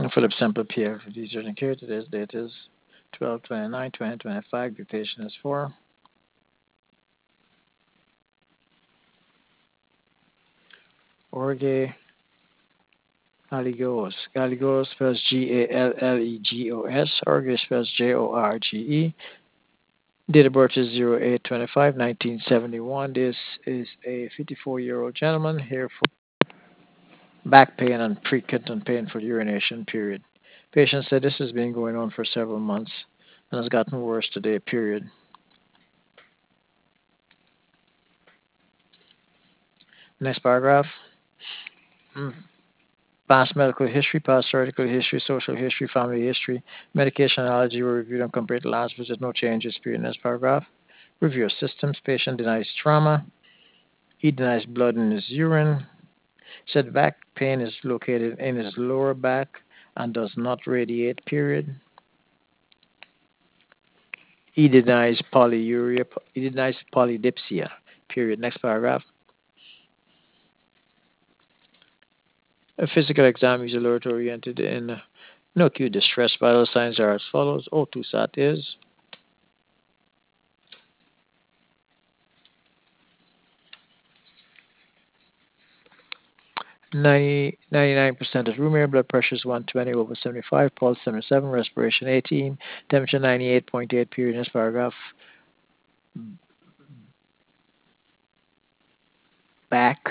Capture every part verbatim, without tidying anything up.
Philip Semple, P F D Urgent Care. Today's date is twelve twenty-nine twenty twenty-five. The patient is for Jorge Gallegos. Gallegos spells G A L L E G O S. Jorge spells J O R G E. Date of birth is zero eight twenty-five nineteen seventy-one. This is a fifty-four-year-old gentleman here for back pain and pre-kidney pain for urination, period. Patient said this has been going on for several months and has gotten worse today, period. Next paragraph. Mm. Past medical history, past surgical history, social history, family history, medication allergy were reviewed and compared to last visit. No changes, period. Next paragraph. Review of systems. Patient denies trauma. He denies blood in his urine. Said back pain is located in his lower back and does not radiate, period. He denies polyuria. He denies polydipsia, period. Next paragraph. A physical exam is alert oriented in no acute distress. Vital signs are as follows. O two sat is ninety, ninety-nine percent is room air, blood pressure is one twenty over seventy-five, pulse seventy-seven, respiration eighteen, temperature ninety-eight point eight, period. Next paragraph. Back.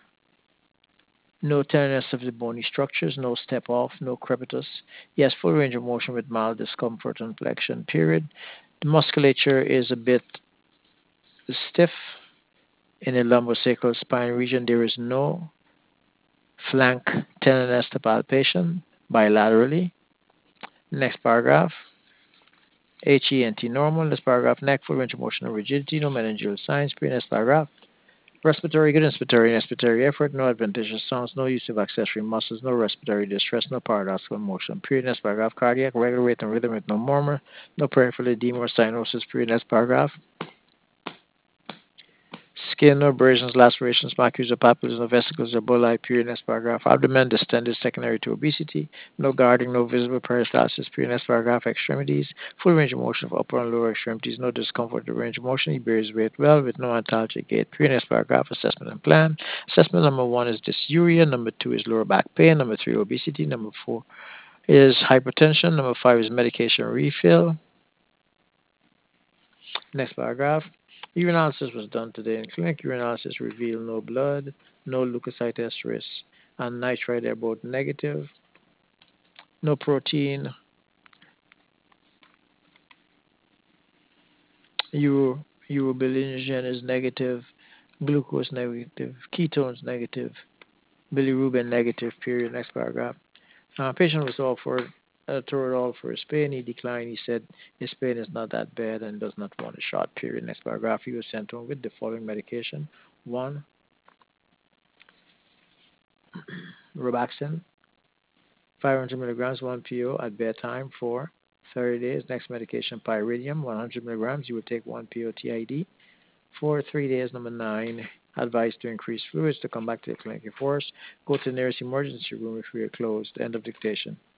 No tenderness of the bony structures, no step off, no crepitus. Yes, full range of motion with mild discomfort and flexion, period. The musculature is a bit stiff in the lumbosacral spine region. There is no flank tenderness to palpation bilaterally. Next paragraph. H E N T normal. This paragraph. Neck, full range of motion and rigidity, no meningeal signs. Pre next paragraph. Respiratory, good inspiratory and expiratory effort, no adventitious sounds, no use of accessory muscles, no respiratory distress, no paradoxical motion. Period. Next paragraph. Cardiac, regular rate and rhythm with no murmur, no peripheral edema or cyanosis. Period. Next paragraph. Skin, no abrasions, lacerations, macules, or papules, no vesicles, or bulli. Period. Next paragraph. Abdomen distended, secondary to obesity, no guarding, no visible peristalsis. Period. Next paragraph. Extremities, full range of motion of upper and lower extremities, no discomfort or range of motion. He bears weight well with no antalgic gait. Period. Next paragraph. Assessment and plan. Assessment number one is dysuria. Number two is lower back pain. Number three, obesity. Number four is hypertension. Number five is medication refill. Next paragraph. Urinalysis was done today in clinic. Urinalysis revealed no blood, no leukocyte esterase, and nitrite are both negative. No protein. Uro, urobilinogen is negative. Glucose negative. Ketones negative. Bilirubin negative. Period. Next paragraph. Uh, patient was offered uh, Toradol for his pain. He declined. He said his pain is not that bad and does not want a shot. Period. Next paragraph. He was sent home with the following medication: one, Robaxin, five hundred milligrams, one P O at bedtime for thirty days. Next medication, pyridium, one hundred milligrams. You will take one P O T I D for three days. Number nine, advice to increase fluids to come back to the clinic. If worse, go to the nearest emergency room if we are closed. End of dictation.